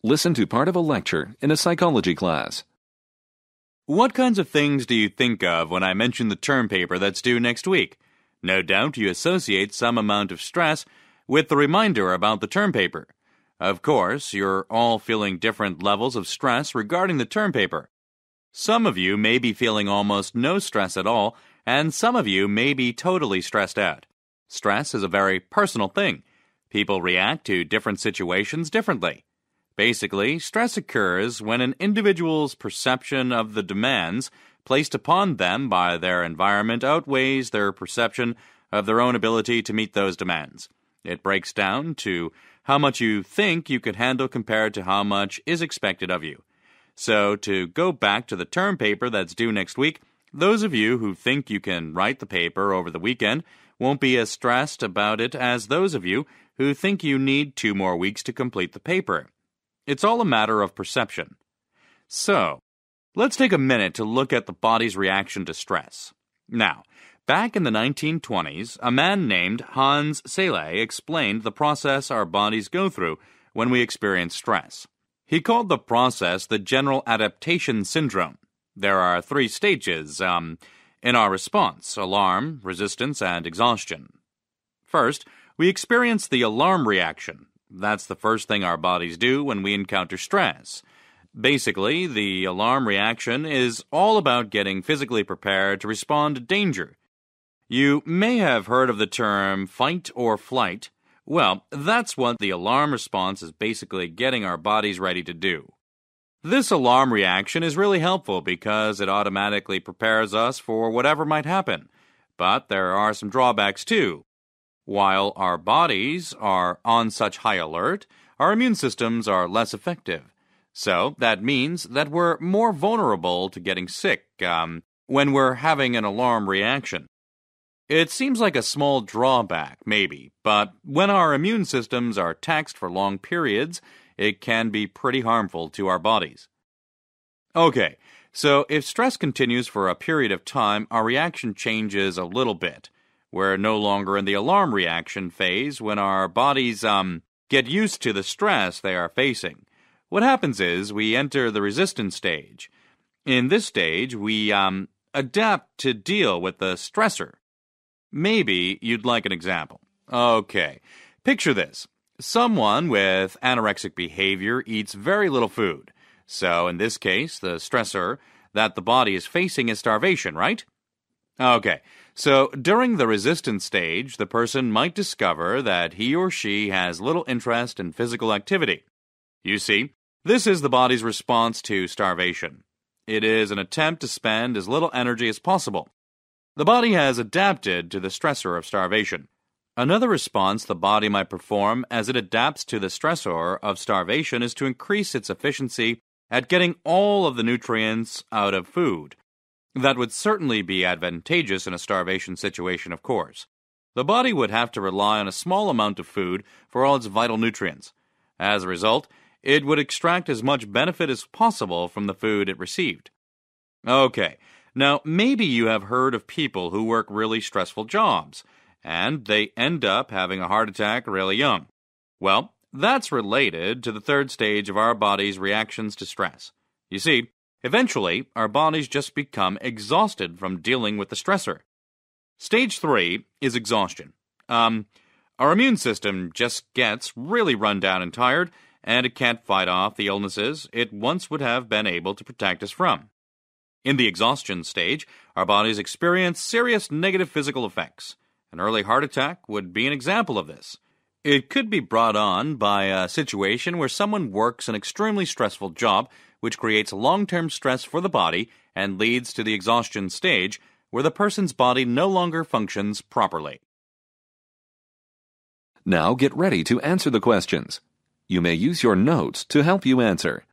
Listen to part of a lecture in a psychology class. What kinds of things do you think of when I mention the term paper that's due next week? No doubt you associate some amount of stress with the reminder about the term paper. Of course, you're all feeling different levels of stress regarding the term paper. Some of you may be feeling almost no stress at all, and some of you may be totally stressed out. Stress is a very personal thing. People react to different situations differently. Basically, stress occurs when an individual's perception of the demands placed upon them by their environment outweighs their perception of their own ability to meet those demands. It breaks down to how much you think you can handle compared to how much is expected of you. So, to go back to the term paper that's due next week, those of you who think you can write the paper over the weekend won't be as stressed about it as those of you who think you need 2 more weeks to complete the paper. It's all a matter of perception. So, let's take a minute to look at the body's reaction to stress. Now, back in the 1920s, a man named Hans Selye explained the process our bodies go through when we experience stress. He called the process the general adaptation syndrome. There are 3 stages in our response: alarm, resistance, and exhaustion. First, we experience the alarm reaction. That's the first thing our bodies do when we encounter stress. Basically, the alarm reaction is all about getting physically prepared to respond to danger. You may have heard of the term fight or flight. Well, that's what the alarm response is basically getting our bodies ready to do. This alarm reaction is really helpful because it automatically prepares us for whatever might happen. But there are some drawbacks too. While our bodies are on such high alert, our immune systems are less effective. So that means that we're more vulnerable to getting sick when we're having an alarm reaction. It seems like a small drawback, maybe, but when our immune systems are taxed for long periods, it can be pretty harmful to our bodies. Okay, so if stress continues for a period of time, our reaction changes a little bit. We're no longer in the alarm reaction phase when our bodies get used to the stress they are facing. What happens is we enter the resistance stage. In this stage, we adapt to deal with the stressor. Maybe you'd like an example. Okay, picture this. Someone with anorexic behavior eats very little food. So in this case, the stressor that the body is facing is starvation, right? Okay, so during the resistance stage, the person might discover that he or she has little interest in physical activity. You see, this is the body's response to starvation. It is an attempt to spend as little energy as possible. The body has adapted to the stressor of starvation. Another response the body might perform as it adapts to the stressor of starvation is to increase its efficiency at getting all of the nutrients out of food. That would certainly be advantageous in a starvation situation, of course. The body would have to rely on a small amount of food for all its vital nutrients. As a result, it would extract as much benefit as possible from the food it received. Okay, now maybe you have heard of people who work really stressful jobs, and they end up having a heart attack really young. Well, that's related to the 3rd stage of our body's reactions to stress. You see, eventually, our bodies just become exhausted from dealing with the stressor. Stage 3 is exhaustion. Our immune system just gets really run down and tired, and it can't fight off the illnesses it once would have been able to protect us from. In the exhaustion stage, our bodies experience serious negative physical effects. An early heart attack would be an example of this. It could be brought on by a situation where someone works an extremely stressful job, which creates long-term stress for the body and leads to the exhaustion stage, where the person's body no longer functions properly. Now get ready to answer the questions. You may use your notes to help you answer.